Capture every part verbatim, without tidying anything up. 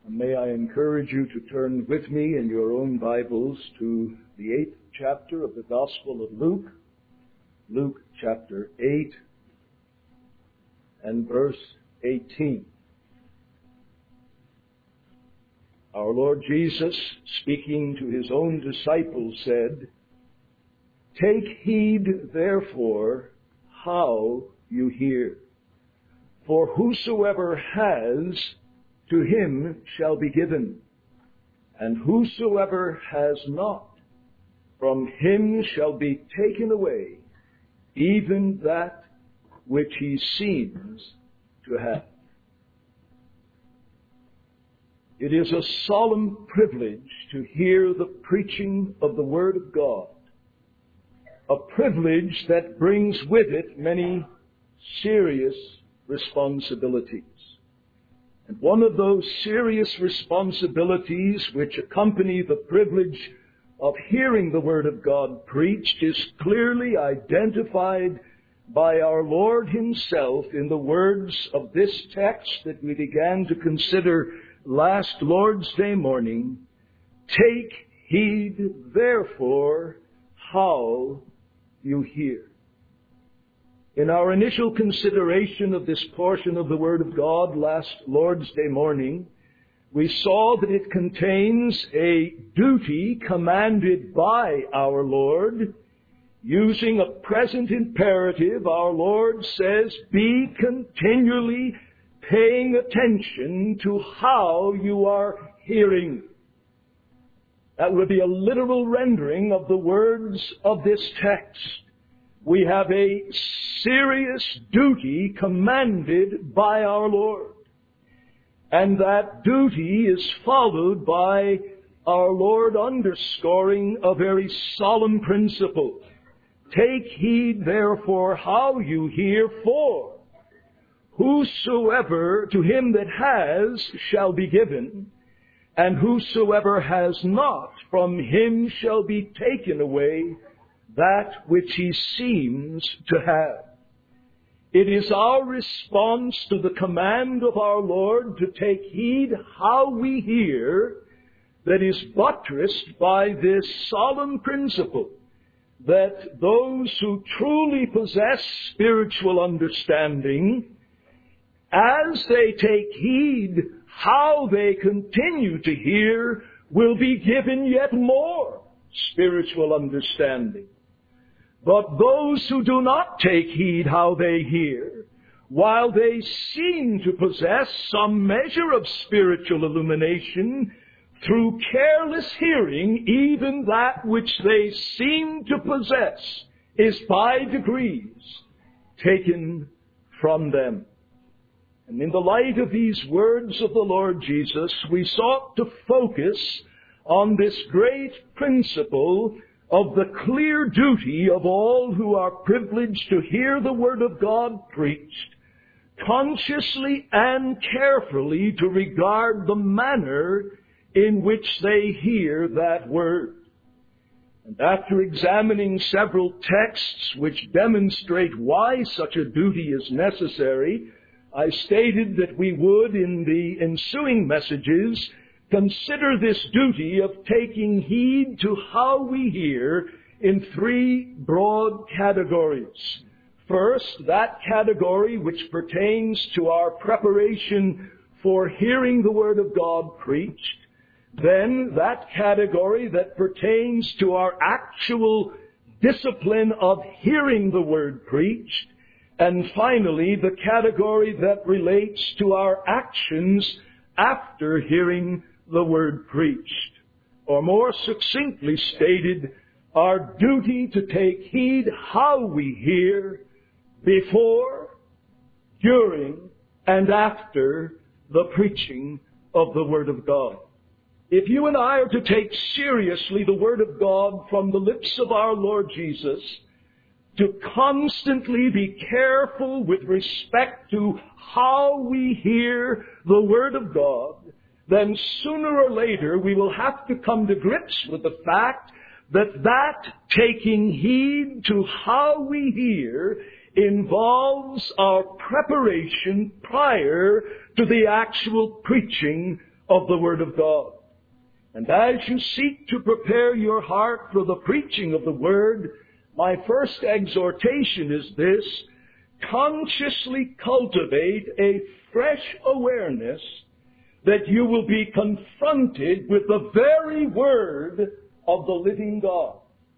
May I encourage you to turn with me in your own Bibles to the eighth chapter of the Gospel of Luke, Luke chapter eight and verse eighteen. Our Lord Jesus, speaking to his own disciples, said, "Take heed, therefore, how you hear. For whosoever has, to him shall be given, and whosoever has not, from him shall be taken away, even that which he seems to have." It is a solemn privilege to hear the preaching of the Word of God, a privilege that brings with it many serious responsibilities. And one of those serious responsibilities which accompany the privilege of hearing the Word of God preached is clearly identified by our Lord Himself in the words of this text that we began to consider last Lord's Day morning. "Take heed, therefore, how you hear." In our initial consideration of this portion of the Word of God last Lord's Day morning, we saw that it contains a duty commanded by our Lord. Using a present imperative, our Lord says, "Be continually paying attention to how you are hearing." That would be a literal rendering of the words of this text. We have a serious duty commanded by our Lord. And that duty is followed by our Lord underscoring a very solemn principle. "Take heed, therefore, how you hear, for whosoever to him that has shall be given, and whosoever has not, from him shall be taken away that which he seems to have." It is our response to the command of our Lord to take heed how we hear that is buttressed by this solemn principle that those who truly possess spiritual understanding, as they take heed how they continue to hear, will be given yet more spiritual understanding. But those who do not take heed how they hear, while they seem to possess some measure of spiritual illumination, through careless hearing, even that which they seem to possess is by degrees taken from them. And in the light of these words of the Lord Jesus, we sought to focus on this great principle of the clear duty of all who are privileged to hear the Word of God preached, consciously and carefully to regard the manner in which they hear that Word. And after examining several texts which demonstrate why such a duty is necessary, I stated that we would, in the ensuing messages, consider this duty of taking heed to how we hear in three broad categories. First, that category which pertains to our preparation for hearing the Word of God preached. Then, that category that pertains to our actual discipline of hearing the Word preached. And finally, the category that relates to our actions after hearing the Word preached. Or more succinctly stated, our duty to take heed how we hear before, during, and after the preaching of the Word of God. If you and I are to take seriously the Word of God from the lips of our Lord Jesus, to constantly be careful with respect to how we hear the Word of God, then sooner or later we will have to come to grips with the fact that that taking heed to how we hear involves our preparation prior to the actual preaching of the Word of God. And as you seek to prepare your heart for the preaching of the Word, my first exhortation is this: consciously cultivate a fresh awareness that you will be confronted with the very Word of the living God.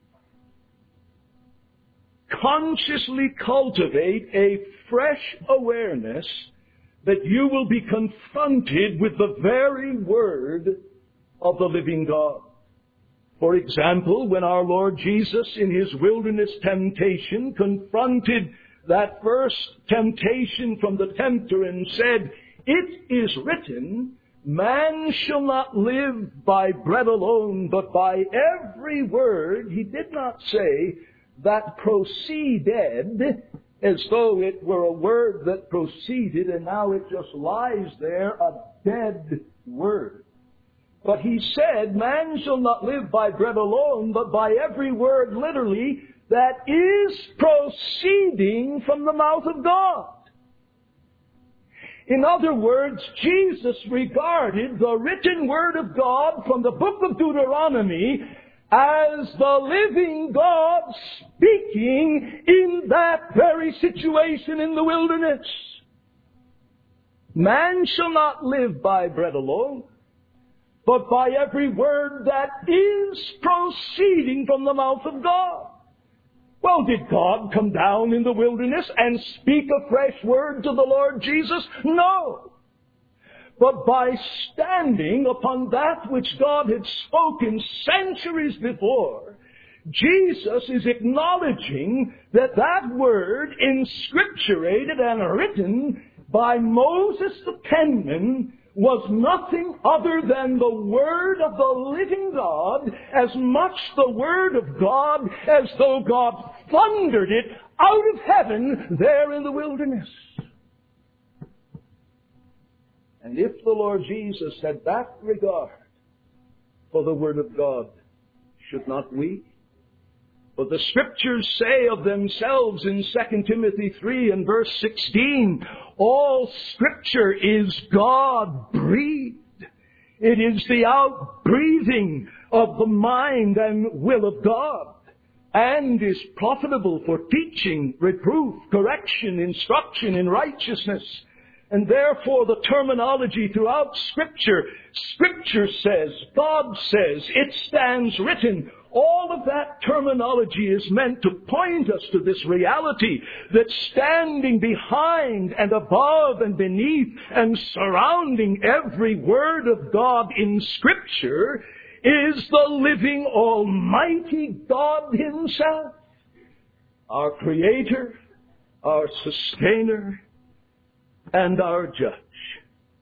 Consciously cultivate a fresh awareness that you will be confronted with the very Word of the living God. For example, when our Lord Jesus in His wilderness temptation confronted that first temptation from the tempter and said, "It is written, man shall not live by bread alone, but by every word," He did not say that proceeded, as though it were a word that proceeded and now it just lies there, a dead word. But He said, man shall not live by bread alone, but by every word, literally, that is proceeding from the mouth of God. In other words, Jesus regarded the written Word of God from the book of Deuteronomy as the living God speaking in that very situation in the wilderness. Man shall not live by bread alone, but by every word that is proceeding from the mouth of God. Well, did God come down in the wilderness and speak a fresh word to the Lord Jesus? No. But by standing upon that which God had spoken centuries before, Jesus is acknowledging that that word, inscripturated and written by Moses the penman, was nothing other than the Word of the living God, as much the Word of God as though God thundered it out of heaven there in the wilderness. And if the Lord Jesus had that regard for the Word of God, should not we? For the Scriptures say of themselves in Second Timothy three and verse sixteen, all Scripture is God-breathed. It is the outbreathing of the mind and will of God, and is profitable for teaching, reproof, correction, instruction in righteousness. And therefore the terminology throughout Scripture, Scripture says, God says, it stands written. All of that terminology is meant to point us to this reality that standing behind and above and beneath and surrounding every word of God in Scripture is the living Almighty God Himself, our Creator, our Sustainer, and our Judge.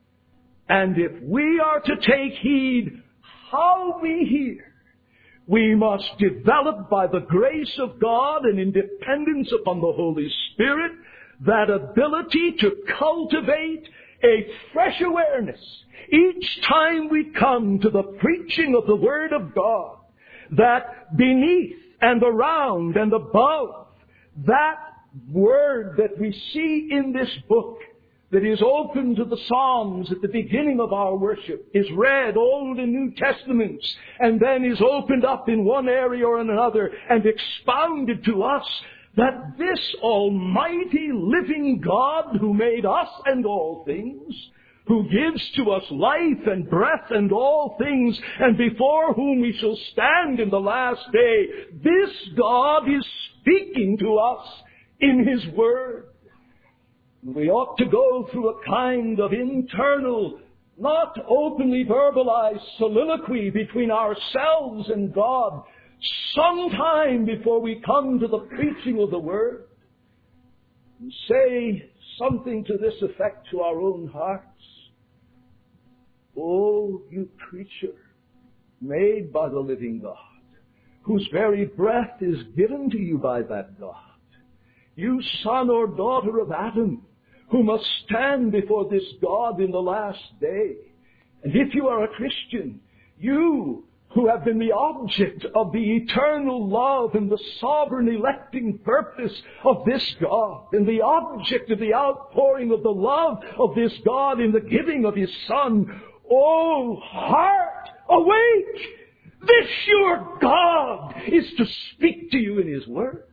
And if we are to take heed how we hear, we must develop by the grace of God and in dependence upon the Holy Spirit that ability to cultivate a fresh awareness each time we come to the preaching of the Word of God, that beneath and around and above that Word that we see in this book that is open to the Psalms at the beginning of our worship, is read Old and New Testaments, and then is opened up in one area or in another and expounded to us, that this almighty living God who made us and all things, who gives to us life and breath and all things, and before whom we shall stand in the last day, this God is speaking to us in His Word. We ought to go through a kind of internal, not openly verbalized soliloquy between ourselves and God sometime before we come to the preaching of the Word, and say something to this effect to our own hearts. Oh, you creature made by the living God, whose very breath is given to you by that God. You son or daughter of Adam, who must stand before this God in the last day. And if you are a Christian, you who have been the object of the eternal love and the sovereign electing purpose of this God, and the object of the outpouring of the love of this God in the giving of His Son, O heart, awake! This your God is to speak to you in His Word.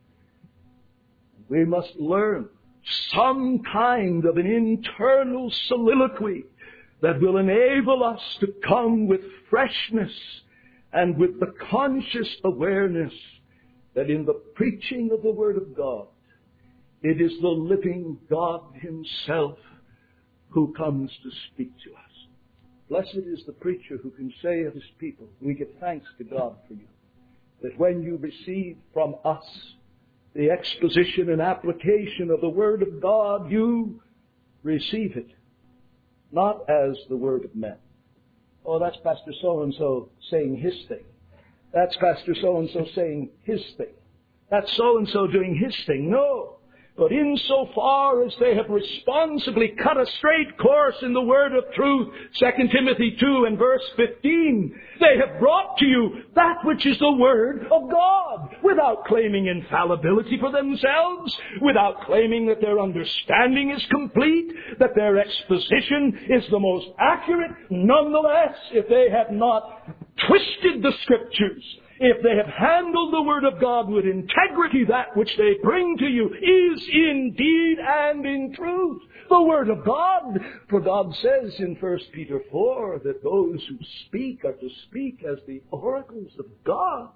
We must learn some kind of an internal soliloquy that will enable us to come with freshness and with the conscious awareness that in the preaching of the Word of God, it is the living God Himself who comes to speak to us. Blessed is the preacher who can say of his people, we give thanks to God for you, that when you receive from us the exposition and application of the Word of God, you receive it, not as the word of men. Oh, that's Pastor so-and-so saying his thing. That's Pastor so-and-so saying his thing. That's so-and-so doing his thing. No. But insofar as they have responsibly cut a straight course in the word of truth, Second Timothy two and verse fifteen, they have brought to you that which is the Word of God, without claiming infallibility for themselves, without claiming that their understanding is complete, that their exposition is the most accurate. Nonetheless, if they have not twisted the Scriptures, if they have handled the Word of God with integrity, that which they bring to you is indeed and in truth the Word of God. For God says in First Peter four that those who speak are to speak as the oracles of God.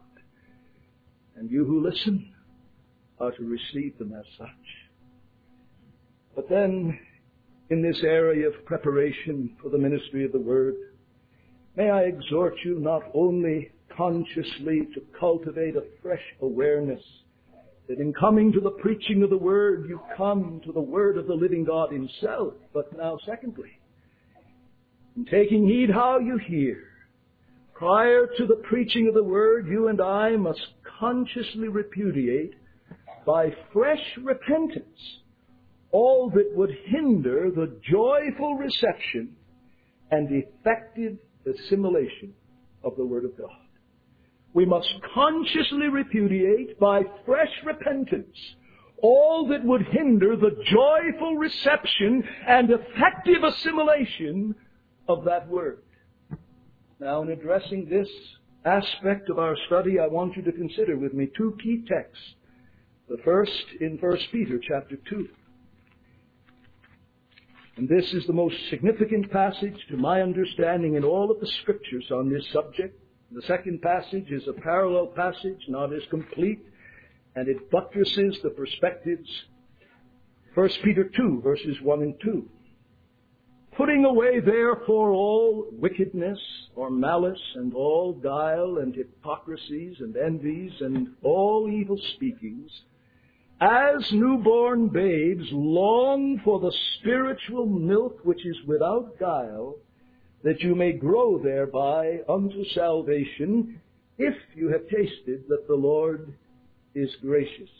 And you who listen are to receive them as such. But then, in this area of preparation for the ministry of the Word, may I exhort you not only consciously to cultivate a fresh awareness that in coming to the preaching of the Word, you come to the Word of the living God Himself. But now, secondly, in taking heed how you hear, prior to the preaching of the Word, you and I must consciously repudiate by fresh repentance all that would hinder the joyful reception and effective assimilation of the Word of God. We must consciously repudiate by fresh repentance all that would hinder the joyful reception and effective assimilation of that Word. Now, in addressing this aspect of our study, I want you to consider with me two key texts. The first in First Peter chapter two. And this is the most significant passage to my understanding in all of the Scriptures on this subject. The second passage is a parallel passage, not as complete, and it buttresses the perspectives. First Peter two, verses one and two. Putting away therefore all wickedness or malice and all guile and hypocrisies and envies and all evil speakings, as newborn babes long for the spiritual milk which is without guile, that you may grow thereby unto salvation, if you have tasted that the Lord is gracious.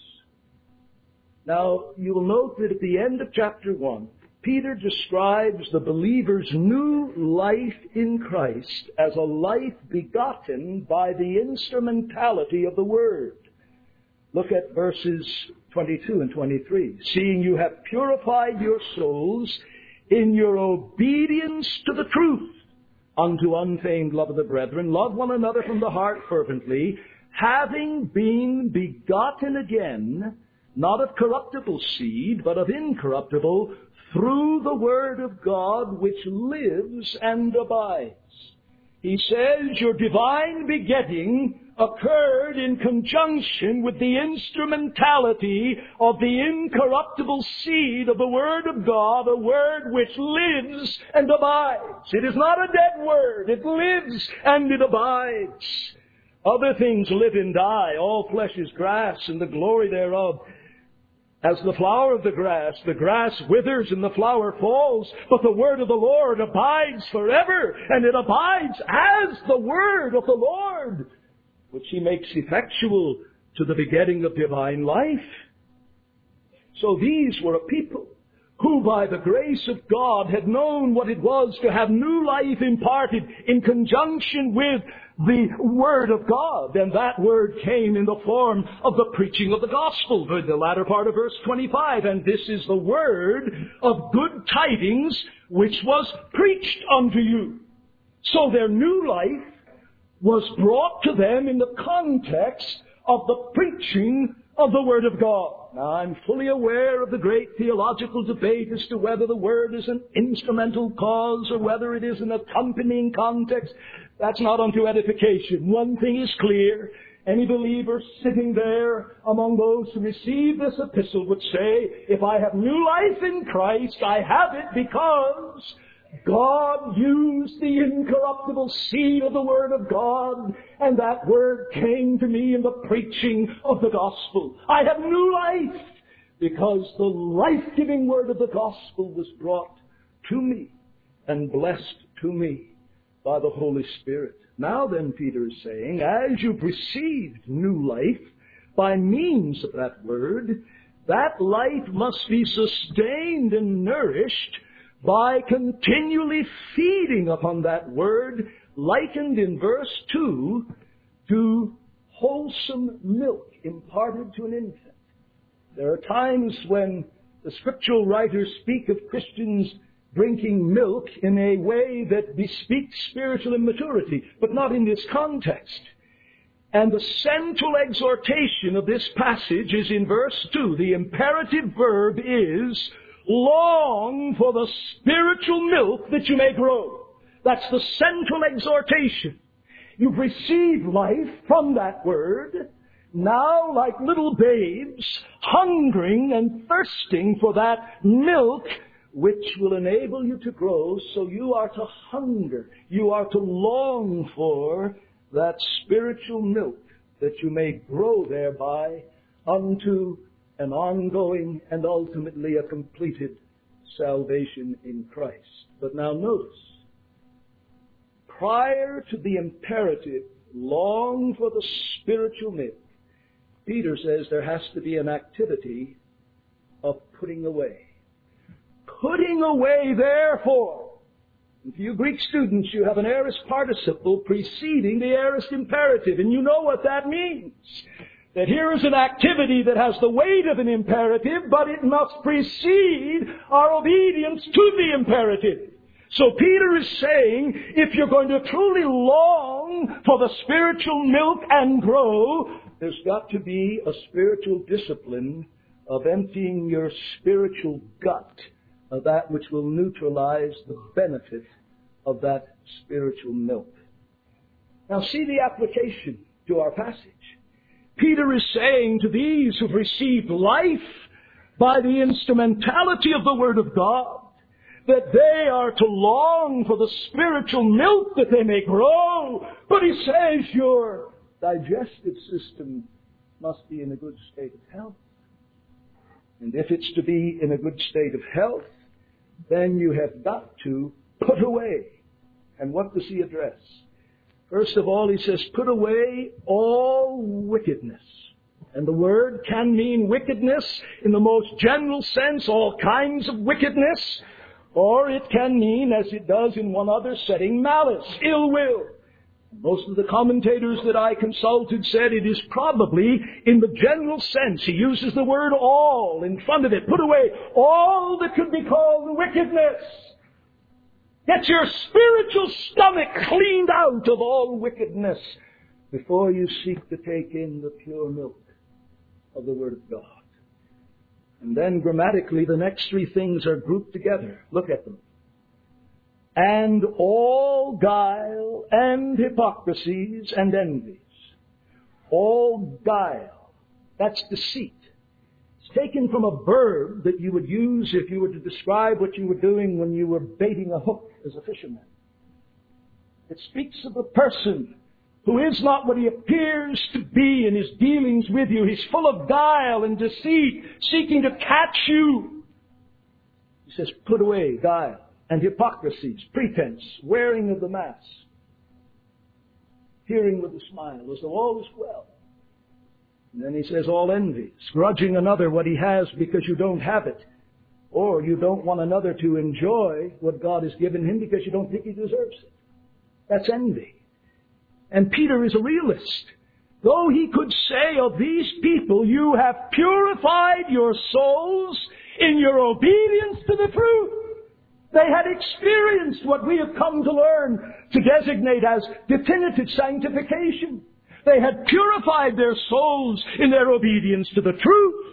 Now, you will note that at the end of chapter one, Peter describes the believer's new life in Christ as a life begotten by the instrumentality of the Word. Look at verses twenty-two and twenty-three. Seeing you have purified your souls in your obedience to the truth, unto unfeigned love of the brethren, love one another from the heart fervently, having been begotten again, not of corruptible seed, but of incorruptible, through the Word of God, which lives and abides. He says your divine begetting occurred in conjunction with the instrumentality of the incorruptible seed of the Word of God, a Word which lives and abides. It is not a dead Word. It lives and it abides. Other things live and die. All flesh is grass, and the glory thereof as the flower of the grass. The grass withers and the flower falls, but the Word of the Lord abides forever, and it abides as the Word of the Lord, which He makes effectual to the begetting of divine life. So these were a people who by the grace of God had known what it was to have new life imparted in conjunction with the Word of God. And that Word came in the form of the preaching of the gospel, the latter part of verse twenty-five. And this is the word of good tidings which was preached unto you. So their new life was brought to them in the context of the preaching of the Word of God. Now, I'm fully aware of the great theological debate as to whether the Word is an instrumental cause or whether it is an accompanying context. That's not unto edification. One thing is clear. Any believer sitting there among those who receive this epistle would say, if I have new life in Christ, I have it because God used the incorruptible seed of the Word of God, and that Word came to me in the preaching of the gospel. I have new life because the life-giving Word of the gospel was brought to me and blessed to me by the Holy Spirit. Now then, Peter is saying, as you've received new life by means of that Word, that life must be sustained and nourished by continually feeding upon that Word, likened in verse two to wholesome milk imparted to an infant. There are times when the scriptural writers speak of Christians drinking milk in a way that bespeaks spiritual immaturity, but not in this context. And the central exhortation of this passage is in verse two. The imperative verb is, long for the spiritual milk that you may grow. That's the central exhortation. You've received life from that Word. Now, like little babes, hungering and thirsting for that milk which will enable you to grow, so you are to hunger. You are to long for that spiritual milk that you may grow thereby unto an ongoing and ultimately a completed salvation in Christ. But now notice, prior to the imperative, long for the spiritual milk, Peter says there has to be an activity of putting away. Putting away, therefore. And for you Greek students, you have an aorist participle preceding the aorist imperative, and you know what that means. That here is an activity that has the weight of an imperative, but it must precede our obedience to the imperative. So Peter is saying, if you're going to truly long for the spiritual milk and grow, there's got to be a spiritual discipline of emptying your spiritual gut of that which will neutralize the benefit of that spiritual milk. Now see the application to our passage. Peter is saying to these who've received life by the instrumentality of the Word of God, that they are to long for the spiritual milk that they may grow. But he says your digestive system must be in a good state of health. And if it's to be in a good state of health, then you have got to put away. And what does he address? First of all, he says, put away all wickedness. And the word can mean wickedness in the most general sense, all kinds of wickedness. Or it can mean, as it does in one other setting, malice, ill will. Most of the commentators that I consulted said it is probably in the general sense. He uses the word all in front of it. Put away all that could be called wickedness. Get your spiritual stomach cleaned out of all wickedness before you seek to take in the pure milk of the Word of God. And then grammatically, the next three things are grouped together. Look at them. And all guile and hypocrisies and envies. All guile. That's deceit. It's taken from a verb that you would use if you were to describe what you were doing when you were baiting a hook as a fisherman. It speaks of a person who is not what he appears to be in his dealings with you. He's full of guile and deceit, seeking to catch you. He says, put away guile and hypocrisies, pretense, wearing of the mask, hearing with a smile, as though all is well. And then he says, all envies, grudging another what he has because you don't have it, or you don't want another to enjoy what God has given him because you don't think he deserves it. That's envy. And Peter is a realist. Though he could say of these people, you have purified your souls in your obedience to the truth. They had experienced what we have come to learn to designate as definitive sanctification. They had purified their souls in their obedience to the truth.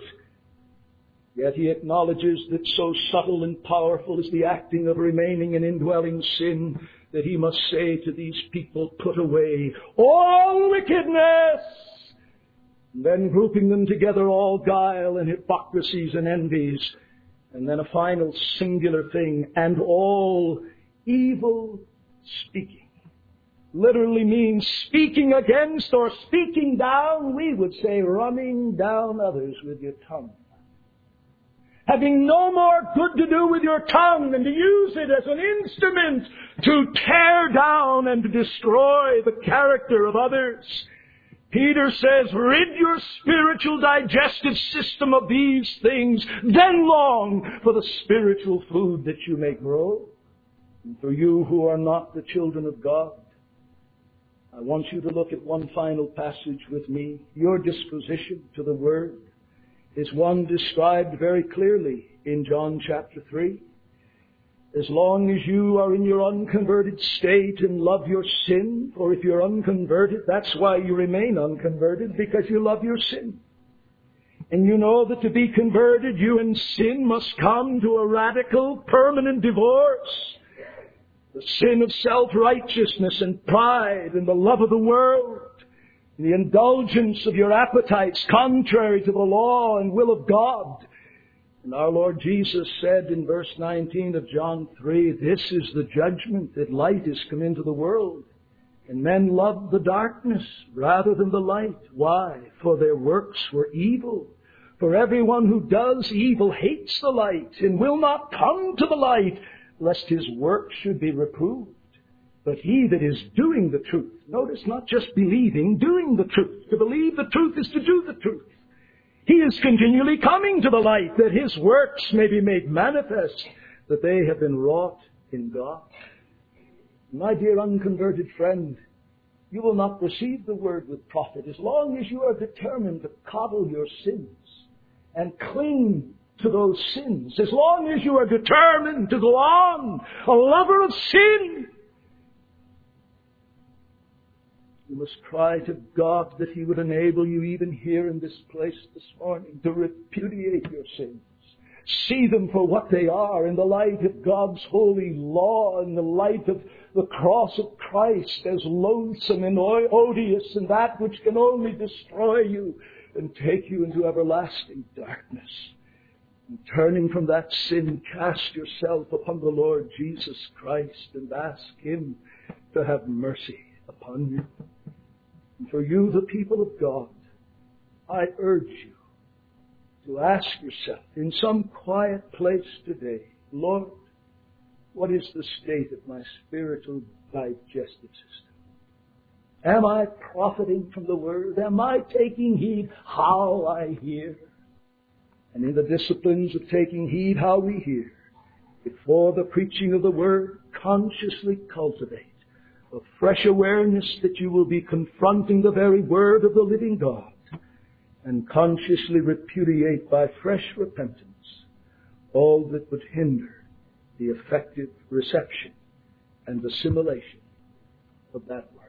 Yet he acknowledges that so subtle and powerful is the acting of remaining and indwelling sin that he must say to these people, put away all wickedness. And then grouping them together, all guile and hypocrisies and envies. And then a final singular thing, and all evil speaking. Literally means speaking against or speaking down. We would say running down others with your tongue. Having no more good to do with your tongue than to use it as an instrument to tear down and to destroy the character of others. Peter says, rid your spiritual digestive system of these things, then long for the spiritual food that you may grow. And for you who are not the children of God, I want you to look at one final passage with me. Your disposition to the Word is one described very clearly in John chapter three. As long as you are in your unconverted state and love your sin, or if you're unconverted, that's why you remain unconverted, because you love your sin. And you know that to be converted, you and sin must come to a radical, permanent divorce. The sin of self-righteousness and pride and the love of the world, the indulgence of your appetites contrary to the law and will of God. And our Lord Jesus said in verse nineteen of John three, this is the judgment, that light is come into the world, and men love the darkness rather than the light. Why? For their works were evil. For everyone who does evil hates the light and will not come to the light, lest his work should be reproved. But he that is doing the truth, notice not just believing, doing the truth. To believe the truth is to do the truth. He is continually coming to the light, that his works may be made manifest, that they have been wrought in God. My dear unconverted friend, you will not receive the word with profit as long as you are determined to coddle your sins and cling to those sins. As long as you are determined to go on, a lover of sin, you must cry to God that He would enable you even here in this place this morning to repudiate your sins. See them for what they are in the light of God's holy law, in the light of the cross of Christ, as loathsome and odious and that which can only destroy you and take you into everlasting darkness. And turning from that sin, cast yourself upon the Lord Jesus Christ and ask Him to have mercy upon you. And for you, the people of God, I urge you to ask yourself in some quiet place today, Lord, what is the state of my spiritual digestive system? Am I profiting from the Word? Am I taking heed how I hear? And in the disciplines of taking heed how we hear, before the preaching of the Word, consciously cultivate a fresh awareness that you will be confronting the very Word of the living God, and consciously repudiate by fresh repentance all that would hinder the effective reception and assimilation of that Word.